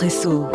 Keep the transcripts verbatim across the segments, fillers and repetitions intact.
إسبريسو.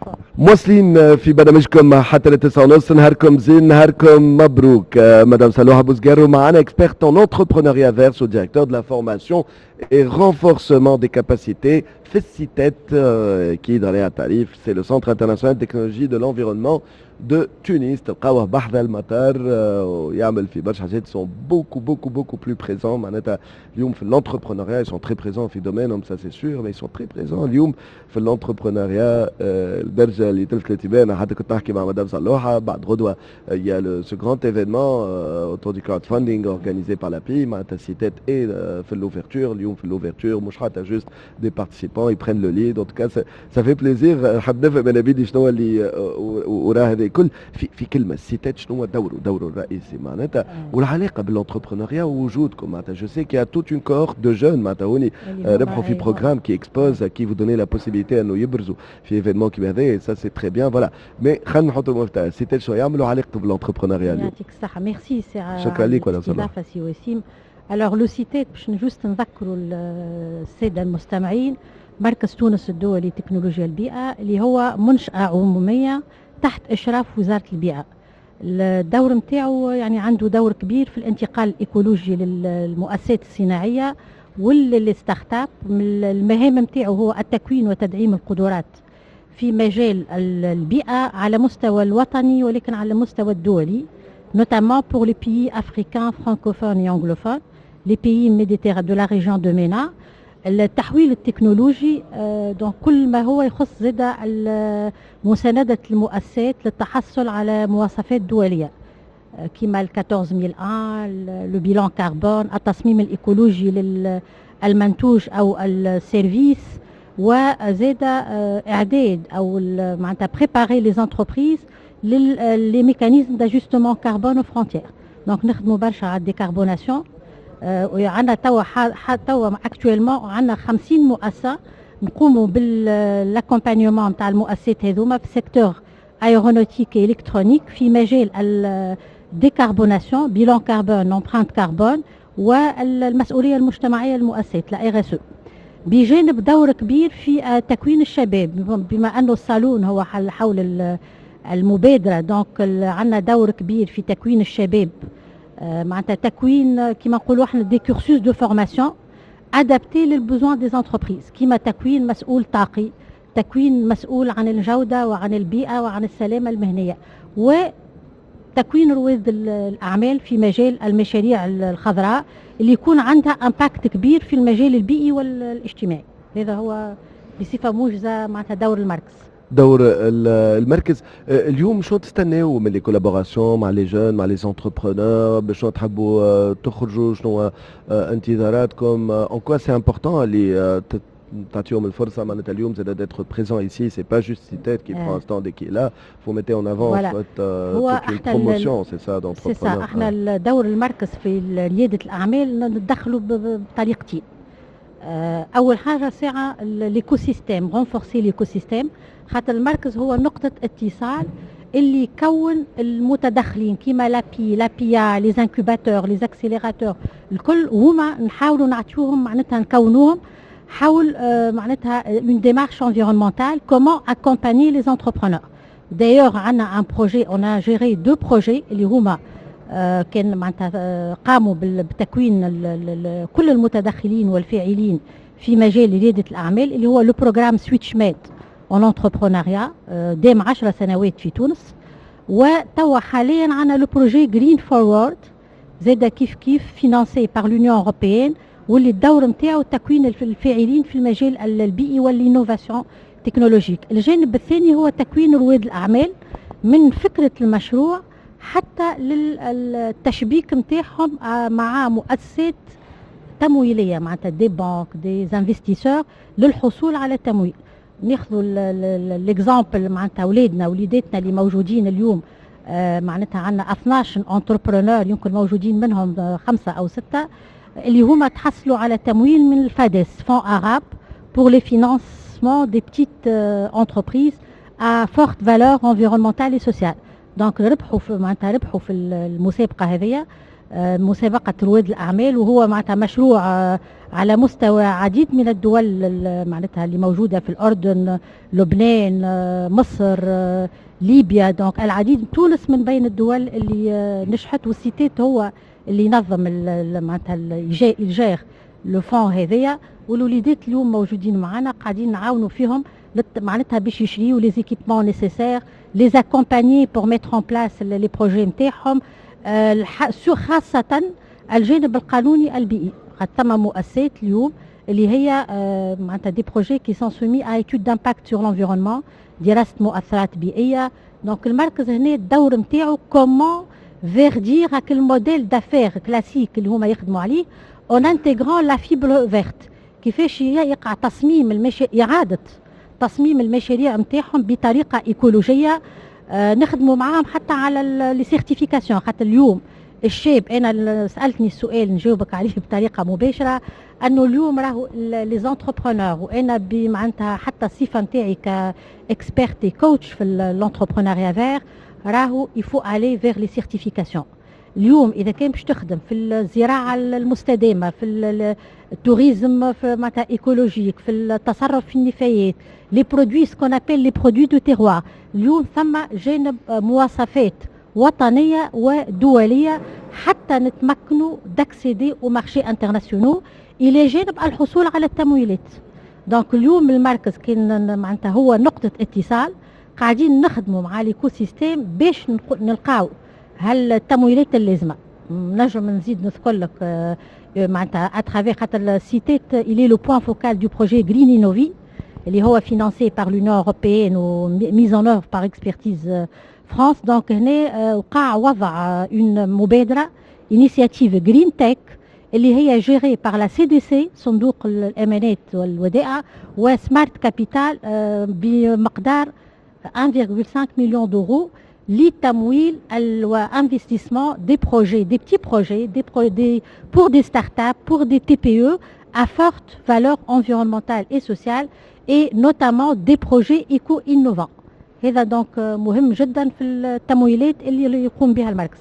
مواصلين في برنامجكم حتى لتسعة ونص. نهاركم زين، نهاركم مبروك. مدام سالوها بوزغارو معنا experte en entrepreneuriat vert, directeur de la formation et renforcement des capacités في السيتات qui dans les tarifs. C'est le Centre international de technologie de l'environnement de Tunis. تلقاوه بحذا المطار ويعمل في برشا حاجات. Ils sont beaucoup beaucoup beaucoup plus présents معناتها اليوم في l'entrepreneuriat. Ils sont très présents في domaine, ça c'est sûr, mais ils sont très présents اليوم في l'entrepreneuriat. الدرجة اللي تلفت الانتباه حتى كنت نحكي مع مدام صلوحة بعد غدوة. Il y a le, ce grand événement euh, autour du crowdfunding organisé par la P I. معناتها السيتات et في l'ouverture اليوم في l'ouverture مش حتى juste des participants, ils prennent le lead. En tout cas ça, ça fait plaisir. حاب نفهم انا بيدي شنو اللي وراه هذا الكل في في كلمه السيتات شنو هو دوره دوره الرئيسي معناتها والعلاقه بالانتربرونيا ووجودكم معناتها. Je sais qu'il y a toute une cohorte de jeunes معناتها هوني ربحوا في بروجرام qui expose qui vous donner la possibilité انه يبرزوا في ايفينمون كيما هذا. Ça c'est très bien. Voilà, mais خلينا نحطوا المفتاح السيتات شنو يعملوا علاقته بالانتربرونيا اليوم. يعطيك الصحه. ميرسي سي. شكرا لك ولا صلاح. Alors le سيتات باش نجوست نذكروا الساده المستمعين مركز تونس الدولي لتكنولوجيا البيئه اللي هو منشاه عموميه تحت إشراف وزارة البيئة. الدور متاعه يعني عنده دور كبير في الانتقال الإيكولوجي للمؤسسات الصناعية والستارت اب. المهام متاعه هو التكوين وتدعيم القدرات في مجال البيئة على مستوى الوطني ولكن على المستوى الدولي، notamment pour les pays africains francophones et anglophones, les pays méditerranéens de la région de MENA. التحويل التكنولوجي دون كل ما هو يخص زاد مساندة المؤسسات للتحصل على مواصفات دولية كما ال أربعة عشر واحد، لو بيلان كربون، التصميم الإيكولوجي للمنتوج أو السيرفيس، وزاد إعداد أو معناتها بريباري لي زونتربريز لي ميكانيزم داجوستمون كربون او فرونتيير. دونك نخدموا برشا على الديكربوناسيون. وعندنا توا توا اكطوالمون عندنا خمسين مؤسسه نقوموا بالاكومبانيومون تاع المؤسسات هذوما في سيكتور ايرونوتيك الكترونيك في مجال الديكربوناسيون، بيلان كربون، امبرانت كربون، والمسؤوليه المجتمعيه للمؤسسات لا ار اس او، بجانب دور كبير في تكوين الشباب بما انه الصالون هو حول المبادره. دونك عندنا دور كبير في تكوين الشباب معناتها تكوين كما نقولوا احنا دي كورسوس دو فورماسيون ادابتي للبوزوان دي زونتربريز، كما تكوين مسؤول طاقي، تكوين مسؤول عن الجوده وعن البيئه وعن السلامه المهنيه، وتكوين رواد الاعمال في مجال المشاريع الخضراء اللي يكون عندها امباكت كبير في المجال البيئي والاجتماعي. هذا هو بصفه موجزه معناتها دور المركز. دور المركز اليوم شنو تستناو من لي كولابوراسيون مع لي جون مع لي زونتربرونور؟ باش تحبوا تخرجوا؟ شنو انتظاراتكم؟ اون كوا سي امبورطون اللي تعطيهم الفرصه معناتها اليوم زاد ديتر بريزون ايسي. سي با جوست سيتات كي برون ستاند كي لا فو ميتي اون افون هو بروموسيون. سي سا سي سا احنا دور المركز في رياده الاعمال ندخلوا بطريقتين. اول حاجه ساعه ليكو سيستيم، رونفورسي ليكو سيستيم، خاطر المركز هو نقطه اتصال اللي يكون المتدخلين كيما لا بي لا بيا لي زانكوباتور لي زاكسيليراتور الكل هما نحاولوا نعطيوهم معناتها نكونوهم حول معناتها اون ديمارش انفيرونمونتال كومون اكومباني لي زونتربرونور. دايوغ عندنا ان بروجي اون ا جيري دو بروجي اللي هما آه كان معناتها قاموا بتكوين كل المتدخلين والفاعلين في مجال ريادة الأعمال اللي هو لو بروغرام سويتش ميد اون انتربرونيا دام عشر سنوات في تونس. وتوا حاليا عندنا لو بروجي جرين فورورد زاد كيف كيف فينانسي بار لونيون اوروبيان واللي الدور نتاعو تكوين الفاعلين في المجال البيئي والانوفاسيون تكنولوجيك. الجانب الثاني هو تكوين رواد الأعمال من فكرة المشروع حتى للتشبيك نتاعهم مع مؤسسات تمويليه معناتها دي بانك دي انفستيسور للحصول على التمويل. ناخذوا ليكزامبل معناتها اولادنا وليداتنا اللي موجودين اليوم معناتها عندنا اثناش انتربرونور يمكن موجودين منهم خمسه او سته اللي هما تحصلوا على تمويل من الفادس فون اراب بور لي فينانسمون دي بتيت انتربريز ا فورت فالور انفيرونمونتال اي سوسيال. دونك ربحوا في معناتها ربحوا في المسابقه هذه مسابقه رواد الاعمال، وهو معناتها مشروع على مستوى عديد من الدول معناتها اللي موجودة في الأردن، لبنان، مصر، ليبيا. دونك العديد، تونس من بين الدول اللي نجحت، والسيتات هو اللي ينظم معناتها الجير لو فون هذيا. والوليدات اليوم موجودين معنا قاعدين نعاونوا فيهم معناتها باش يشريوا لي زيكيبمون نيسيسير، لي اكومبانيي بور ميتر اون بلاس لي بروجي نتاعهم، خاصة الجانب القانوني البيئي. قد ثم مؤسسات اليوم اللي هي معناتها دي بروجي كي سون سومي ا ايتود دامباكت سور لونفيرونمون، دراسة مؤثرات بيئية. دونك المركز هنا الدور نتاعو كومون فيردير هاك الموديل دافير كلاسيك اللي هما يخدموا عليه اون انتيغرون لا فيبر فيرت، كيفاش يقع تصميم المشاريع، إعادة تصميم المشاريع نتاعهم بطريقة إيكولوجية. آه نخدموا معاهم حتى على لي سيرتيفيكاسيون، حتى اليوم الشاب انا سالتني السؤال نجاوبك عليه بطريقه مباشره، انه اليوم راهو لي زونتربرونور، وانا معناتها حتى الصفه نتاعي كاكسبيرتي كوتش في لونتربرونيا فير، راهو يفو الي فير لي سيرتيفيكاسيون. اليوم اذا كان باش تخدم في الزراعه المستدامه، في التوريزم في معناتها ايكولوجيك، في التصرف في النفايات، لي برودوي سكون ابل لي برودوي دو تيروار، اليوم ثم جانب مواصفات وطنيه ودوليه حتى نتمكنوا داكسيدي او مارشي انترناسيونال، الى جانب الحصول على التمويلات. دونك اليوم المركز كان معناتها هو نقطه اتصال، قاعدين نخدموا مع ليكو سيستيم باش نلقاو هل التمويلات اللازمه. نجم نزيد نذكر لك آه معناتها اترافير خاطر السيتات الي لو بوان فوكال دو بروجي جرين انوفي اللي هو فينانسي بار لونيون اوروبيين وميز ان اوف بار اكسبرتيز فرانس. دونك هنا وقع وضع اون مبادره انيسياتيف جرين تك اللي هي جيري بار لا سي دي سي، صندوق الامانات والودائع، وسمارت كابيتال بمقدار واحد فاصلة خمسة مليون دورو لتمويل الانفستيسمون دي بروجي دي بتي بروجي دي برو دي بور دي ستارت اب بور دي تي بي او à forte valeur environnementale et sociale et notamment des projets éco-innovants. هذا دونك مهم جدا في التمويلات اللي يقوم بها المركز.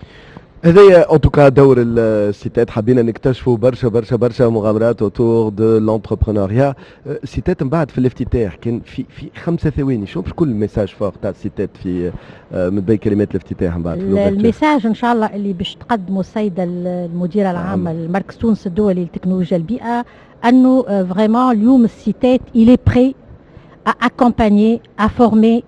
هذايا ان توكا دور السيتات، حبينا نكتشفوا برشا برشا برشا مغامرات اوتور دو لونتربرونيا. السيتات من بعد في الافتتاح كان في في خمسه ثواني، شو باش كل ميساج فور تاع السيتات في من بين كلمات الافتتاح من بعد؟ الميساج ان شاء الله اللي باش تقدمه السيده المديره العامه لمركز تونس الدولي لتكنولوجيا البيئه، انه فريمون اليوم السيتات il est prêt à accompagner, à former,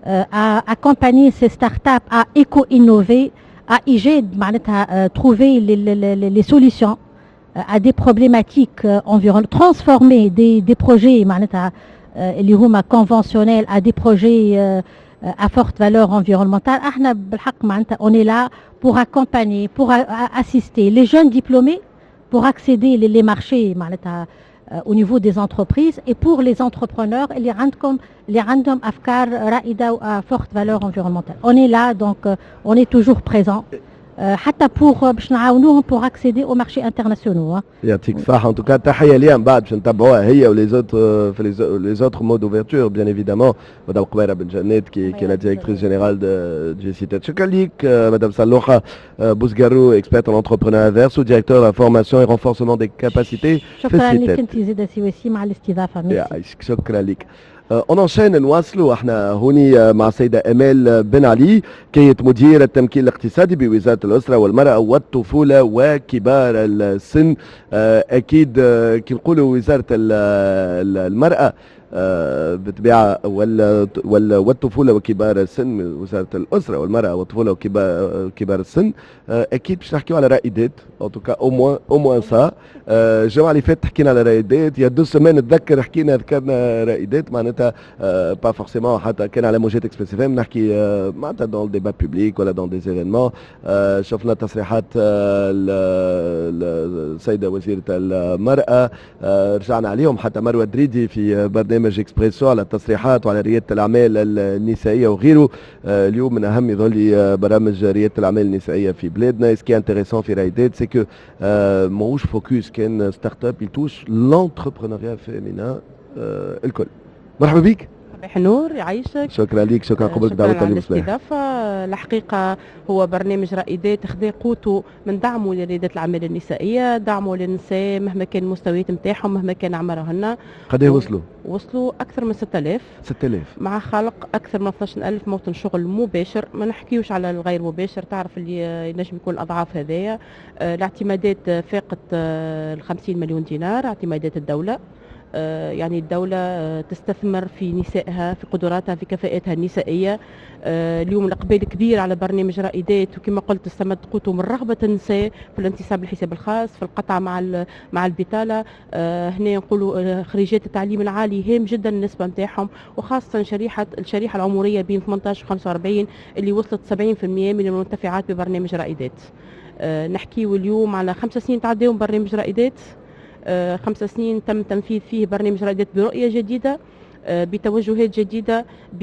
à accompagner ces startups à éco-innover, à إيجاد معناتها trouver les, les, les, les solutions à des problématiques environnementales, transformer des, des projets معناتها اللي هما conventionnels à des projets à forte valeur environnementale. احنا بالحق معناتها on est là pour accompagner, pour assister les jeunes diplômés pour accéder les, les marchés معناتها au niveau des entreprises, et pour les entrepreneurs اللي عندكم اللي عندهم أفكار رائدة à forte valeur environnementale. On est là, donc on est toujours présent حتى pour باش نعاونوهم pour accéder au marché internationaux. يعطيك الصحة. ان توكا تحية ليها من بعد باش نتبعوها هي ولي زوت في لي زوتر مود اوفرتور بيان ايفيدامون. مدام قبيرة بن جنات كي كي لا ديريكتريس جينيرال دو جي سيتات. شكرا ليك مدام صلوحة بوزغارو، اكسبيرت ان انتربرونيا فيرس وديريكتور لا فورماسيون اي رونفورسمون دي كاباسيتي. شكرا لك انت زيد سويسي مع الاستضافة. يعيشك، شكرا لك. اون انشين نواصلوا احنا هوني مع السيده امال بن علي، كية مدير التمكين الاقتصادي بوزاره الاسره والمراه والطفوله وكبار السن. اكيد كي نقولوا وزاره المراه بالطبيعه والطفوله وكبار السن، وزاره الاسره والمراه والطفوله وكبار السن، اكيد باش نحكيو على رائدات ان توكا او موان او موان سا. الجمعه اللي فاتت حكينا على رائدات، يا دو سمان نتذكر حكينا ذكرنا رائدات معناتها با فورسيمون حتى كان على موجات اكسبريس اف ام نحكي معناتها دون الديبات بوبليك ولا دون دي ايفينمون. شفنا تصريحات السيده وزيره المراه، رجعنا عليهم حتى مروه دريدي في برنامج اكسبريسو على التصريحات وعلى رياده الاعمال النسائيه وغيره. اليوم من اهم يظل برامج رياده الاعمال النسائيه في بلادنا. سكي انتريسون في رائدات سي كو ماهوش فوكس كان ستارت اب يتوش لونتربرونيا فيمينا الكل. مرحبا بك. صباح النور، يعيشك. شكرا لك، شكرا قبولك شكرا دعوتنا على اليوم صباح. الاستضافة. الحقيقة هو برنامج رائدات خذا قوته من دعمه لريادة الأعمال النسائية، دعمه للنساء مهما كان المستويات نتاعهم، مهما كان أعمارهن. قديه وصلوا؟ وصلوا أكثر من ستة آلاف. ستة آلاف مع خلق أكثر من اثناش ألف موطن شغل مباشر، ما نحكيوش على الغير مباشر، تعرف اللي ينجم يكون أضعاف هذايا. آه، الاعتمادات فاقت آه، الخمسين مليون دينار، اعتمادات الدولة. آه، يعني الدولة آه، تستثمر في نسائها، في قدراتها، في كفاءاتها النسائية. آه، اليوم الإقبال كبير على برنامج رائدات، وكما قلت استمد قوته من رغبة النساء في الانتساب للحساب الخاص، في القطع مع مع البطالة. آه، هنا نقولوا آه، خريجات التعليم العالي هام جدا النسبة نتاعهم، وخاصة شريحة الشريحة العمرية بين ثمانية عشر و خمسة وأربعين اللي وصلت سبعين بالمئة من المنتفعات ببرنامج رائدات. آه، نحكيو اليوم على خمس سنين تعديهم برنامج رائدات. آه، خمس سنين تم تنفيذ فيه برنامج رائدات برؤية جديدة، آه، بتوجهات جديدة،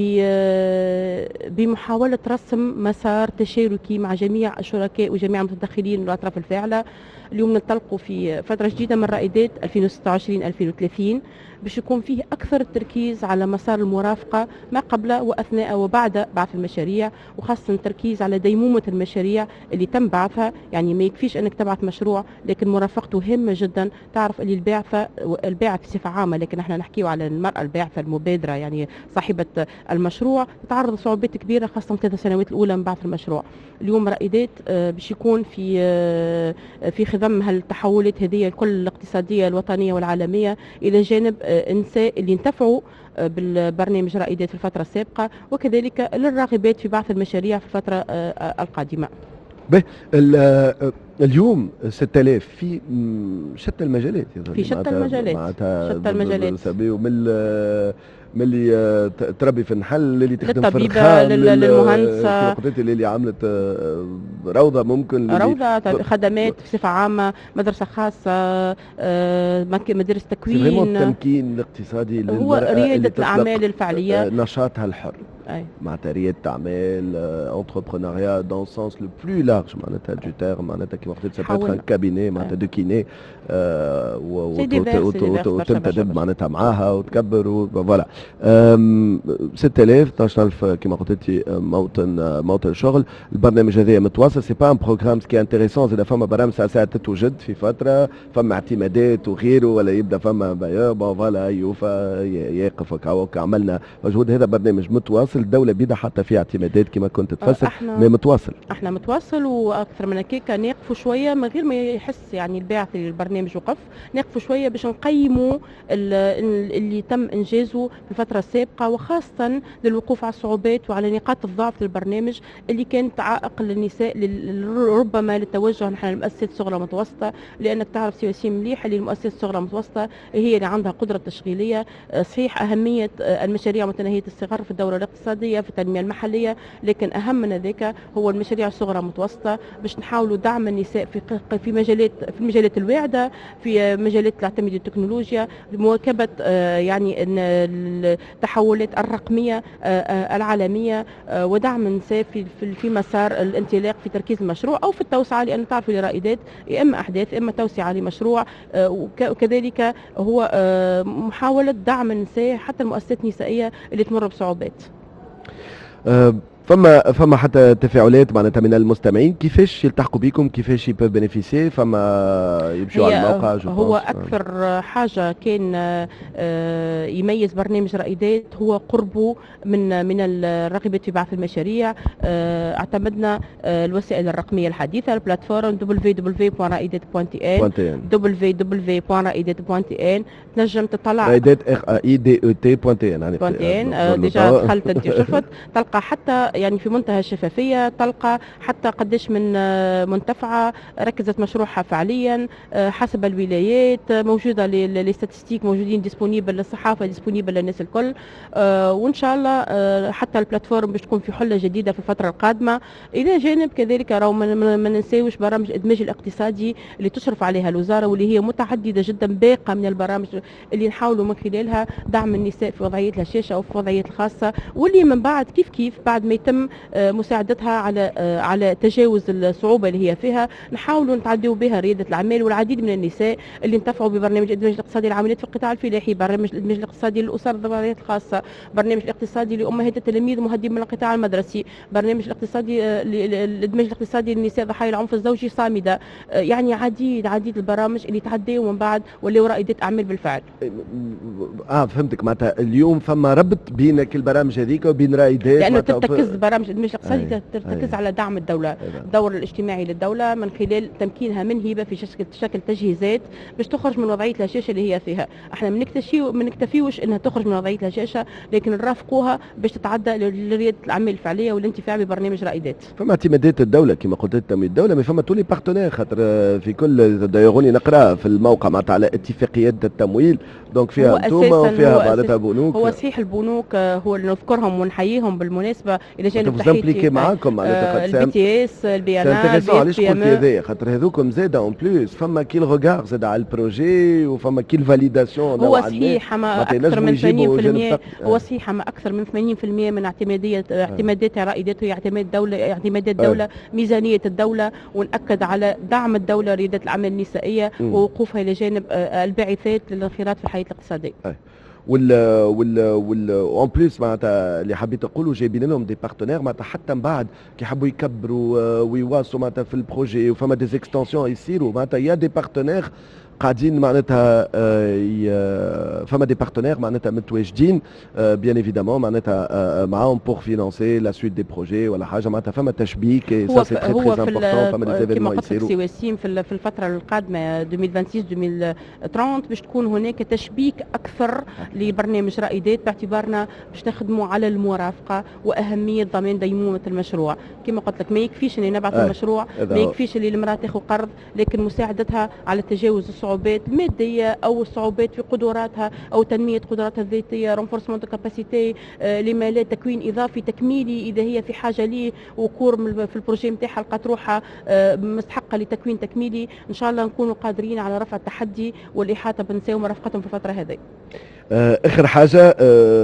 بمحاولة رسم مسار تشاركي مع جميع الشركاء وجميع المتدخلين والأطراف الفاعلة. اليوم ننطلقوا في فترة جديدة من رائدات ألفين وستة وعشرين ألفين وثلاثين، باش يكون فيه أكثر التركيز على مسار المرافقة ما قبل وأثناء وبعد بعث المشاريع، وخاصة التركيز على ديمومة المشاريع اللي تم بعثها. يعني ما يكفيش أنك تبعث مشروع، لكن مرافقته هامة جدا. تعرف اللي الباعثة الباعث بصفة عامة، لكن احنا نحكيه على المرأة الباعثة المبادرة يعني صاحبة المشروع، تتعرض لصعوبات كبيرة خاصة ثلاث سنوات الأولى من بعث المشروع. اليوم رائدات باش يكون في في خضم هالتحولات هذه الكل الاقتصادية الوطنية والعالمية، إلى جانب النساء اللي انتفعوا بالبرنامج رائدات في الفترة السابقة، وكذلك للراغبات في بعث المشاريع في الفترة القادمة. به اليوم ستة آلاف في شتى المجالات، في شتى المجالات، شتى المجالات من من اللي تربي في النحل، اللي تخدم في الرخام، للمهندسة، اللي, اللي عملت روضة، ممكن روضة خدمات بصفة عامة، مدرسة خاصة، مدارس تكوين. التمكين الاقتصادي هو ريادة الأعمال الفعلية، نشاطها الحر. أي. معناتها ريادة أعمال، انتربرونيا دون سونس لو بلو لارج معناتها دو تيرم، معناتها كيما قلت سابا ان كابيني معناتها دو كيني وتنتدب معناتها معاها وتكبر فوالا. ستة آلاف اثناش ألف كيما قلت انت موطن موطن شغل. البرنامج هذا متواصل، سي با ان بروغرام سكي انتيريسون. زاد فما برامج ساعات تتوجد في فتره، فما اعتمادات وغيره، ولا يبدا فما بايور بون فوالا يوفى يقف هكا. عملنا مجهود، هذا برنامج متواصل. الدولة بيدها حتى في اعتمادات كما كنت تفسر، ما متواصل. احنا متواصل، واكثر من هكاك نقفوا شويه من غير ما يحس يعني الباعث للبرنامج وقف، نقفوا شويه باش نقيموا اللي تم انجازه في الفتره السابقه، وخاصه للوقوف على الصعوبات وعلى نقاط الضعف للبرنامج اللي كانت عائق للنساء ربما للتوجه نحن للمؤسسات الصغرى والمتوسطه، لانك تعرف سياسي مليح اللي المؤسسات الصغرى والمتوسطه هي اللي عندها قدره تشغيليه. صحيح اهميه المشاريع متناهيه الصغر في الدوره الاقتصاديه في التنميه المحليه، لكن اهم من ذلك هو المشاريع الصغرى المتوسطه، باش نحاولوا دعم النساء في في مجالات في المجالات الواعده، في مجالات تعتمد التكنولوجيا، لمواكبه يعني التحولات الرقميه العالميه، ودعم النساء في في مسار الانطلاق في تركيز المشروع او في التوسعه، لان تعرفوا لرائدات يا اما احداث اما توسعه لمشروع، وكذلك هو محاوله دعم النساء حتى المؤسسات النسائيه اللي تمر بصعوبات. أه فما فما حتى تفاعلات معناتها من المستمعين، كيفاش يلتحقوا بكم، كيفاش يبقوا بينيفيسي، فما يمشوا على الموقع؟ هو اكثر حاجه كان يميز برنامج رائدات هو قربه من من الراغبات في بعث المشاريع. اعتمدنا الوسائل الرقميه الحديثه، البلاتفورم دبليو دبليو بوان رائدات بوان تي ان دبليو دبليو بوان رائدات بوان تي ان. تنجم تطلع رائدات اي دي او تي بوان تي ان بوان تي ان ديجا دخلت انت شفت، تلقى حتى يعني في منتهى الشفافية، تلقى حتى قديش من منتفعة ركزت مشروعها فعليا حسب الولايات، موجودة للاستاتستيك، موجودين ديسبونيبل للصحافة، ديسبونيبل للناس الكل. وإن شاء الله حتى البلاتفورم باش تكون في حلة جديدة في الفترة القادمة. إلى جانب كذلك راهو ما ننساوش برامج الإدماج الاقتصادي اللي تشرف عليها الوزارة، واللي هي متعددة جدا، باقة من البرامج اللي نحاولوا من خلالها دعم النساء في وضعية الهشاشة أو في وضعية الخاصة، واللي من بعد كيف كيف بعد ما يتم مساعدتها على على تجاوز الصعوبة اللي هي فيها. نحاولوا نتعدوا بها ريادة الأعمال والعديد من النساء اللي انتفعوا ببرنامج الإدماج الاقتصادي للعاملات في القطاع الفلاحي، برنامج الإدماج الاقتصادي للأسر الذواتية الخاصة، برنامج الاقتصادي لأمهات التلاميذ المهددين من القطاع المدرسي، برنامج الاقتصادي الإدماج الاقتصادي للنساء ضحايا العنف الزوجي صامدة. يعني عديد عديد البرامج اللي تعدوا ومن بعد ولاو رائدات أعمال بالفعل. اه فهمتك، معناتها اليوم فما ربط بين كل البرامج هذيك وبين رائدات، لانه ترتكز برامج الادماج الاقتصادي ترتكز أي. على دعم الدوله، أي. الدور الاجتماعي للدوله من خلال تمكينها من هبه في شكل شكل تجهيزات باش تخرج من وضعيه الهشاشه اللي هي فيها. احنا ما نكتفيوش انها تخرج من وضعيه الهشاشه، لكن نرافقوها باش تتعدى لرياده الاعمال الفعليه والانتفاع ببرنامج رائدات. فما اعتمادات الدوله كما قلت تمويل الدوله، ما فما تولي بارتنير، خاطر في كل دايروني نقرا في الموقع معناتها على اتفاقيات التمويل، دونك فيها انتم وفيها بعضها بنوك. هو صحيح البنوك هو اللي نذكرهم ونحييهم بالمناسبه الى جانب تحياتي معاكم معناتها البي تي اس البي ان ا علاش قلت هذايا، خاطر هذوكم زاد اون بلوس فما كيل روغار زاد على البروجي وفما كيل فاليداسيون. هو صحيح ما اكثر من ثمانين بالمئة، هو صحيح ما اكثر من ثمانين بالمئة من اعتماديه اعتمادات رائدات هي اعتماد دوله اعتمادات دوله ميزانيه الدوله، ونأكد على دعم الدوله رياده الاعمال النسائيه ووقوفها الى جانب الباعثات للانخراط في الحياه الاقتصاديه. وال وال وال اون بليس معناتها اللي حبيت نقولوا جايبين لهم دي بارتنير معناتها حتى من بعد كي يحبوا يكبروا ويواصلوا معناتها في البروجي وفما دي اكستنسيون يصيروا معناتها يا دي بارتنير قاعدين معناتها فما دي بارتنير معناتها متواجدين بيان ايفيدامون معناتها معاهم بور فينانسي لا سويت دي بروجي ولا حاجه، معناتها فما تشبيك سا سي تري تري امبورطون. فما دي زيفينمون يصيروا كما قلت سي في الفتره القادمه ألفين وستة وعشرين ألفين وثلاثين باش تكون هناك تشبيك اكثر لبرنامج رائدات، باعتبارنا باش نخدموا على المرافقه واهميه ضمان ديمومه المشروع. كما قلت لك ما يكفيش اني نبعث المشروع، ما يكفيش اللي المراه تاخذ قرض، لكن مساعدتها على تجاوز الصعوبات الماديه او الصعوبات في قدراتها او تنميه قدراتها الذاتيه، رونفورسمون دو كاباسيتي لما لا تكوين اضافي تكميلي اذا هي في حاجه ليه وكور في البروجي نتاعها لقات روحها مستحقه لتكوين تكميلي. ان شاء الله نكونوا قادرين على رفع التحدي والاحاطه بالنساء ومرافقتهم في الفتره هذه. اخر حاجه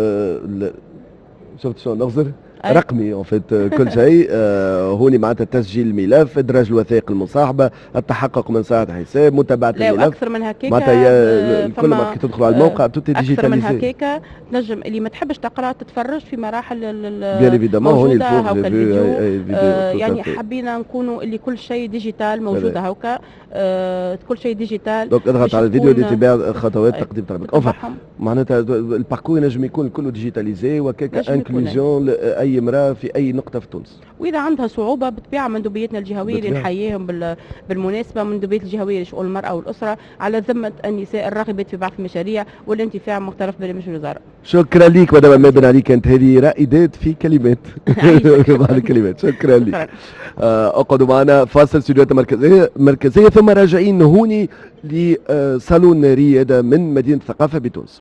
شفت شو نغزر رقمي اون فيت كل شيء هوني معناتها تسجيل الملف، ادراج الوثائق المصاحبه، التحقق من ساعه حساب، متابعه الملف. لا اكثر من هكاك معناتها كل ما تدخلوا على الموقع توتي ديجيتاليزي. اكثر من هكاك تنجم اللي ما تحبش تقرا تتفرج في مراحل بيان ايفيدامون هوني الفوق الفيديو. آه يعني حبينا نكونوا اللي كل شيء ديجيتال موجود هكا، آه كل شيء ديجيتال. دونك اضغط على الفيديو لاتباع خطوات تقديم طلبك. اوفا معناتها الباركور ينجم يكون كله ديجيتاليزي وكاك انكلوزيون اي امراه في اي نقطه في تونس. واذا عندها صعوبه بتبيع مندوبيتنا الجهويه اللي نحييهم بالمناسبه، مندوبيات الجهويه لشؤون المراه والاسره على ذمه النساء الراغبات في بعض المشاريع والانتفاع من مختلف برامج الوزاره. شكرا لك مدام مادن علي، كانت هذه رائدات في كلمات بعض الكلمات. شكرا لك. اقعدوا معنا فاصل استديوهات المركزيه مركزيه ثم راجعين هوني لصالون رياده من مدينه الثقافه بتونس.